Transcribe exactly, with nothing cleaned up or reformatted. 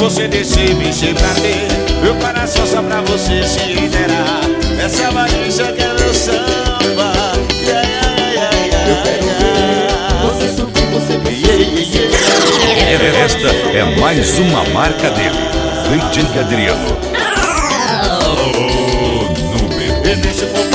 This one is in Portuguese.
você descer, mexer pra ter meu coração só pra você se inteirar. Essa valência que é meu samba. Yeah, yeah, yeah, yeah, eu quero ver você subir, você mexer, mexer. Esta é mais uma marca dele, D J Adriano. O número.